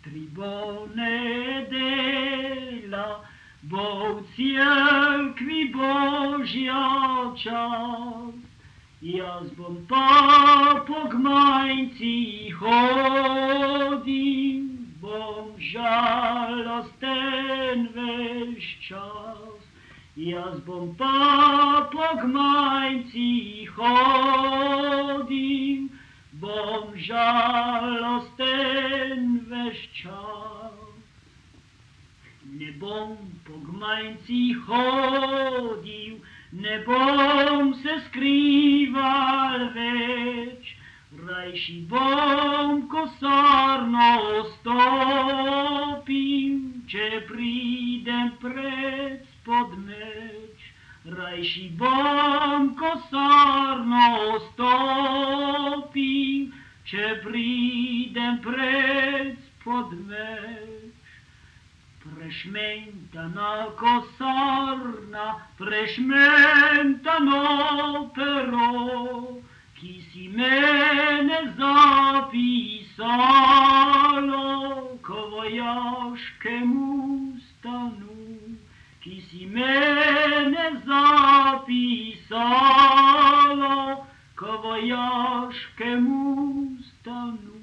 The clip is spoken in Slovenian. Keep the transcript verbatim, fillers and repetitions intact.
Tribo nedelja, bo v cerkvi Božja čast. Jaz bom pa po gmajncih hodim, bom žalosten ves čas. Jaz bom pa po gmajncih hodim, bom žalosten ves čas. Ne bom po gmajncih hodil, ne bom se skrival več, rajši bom kosarno stopim, če pridem pred spodmeč. Rajši bom kosarno stopim, če pridem pred spodmeč. Prešmentana kosarna, prešmentano pero, ki si mene zapisalo k vojaškemu stanu, ki si mene zapisalo k vojaškemu stanu.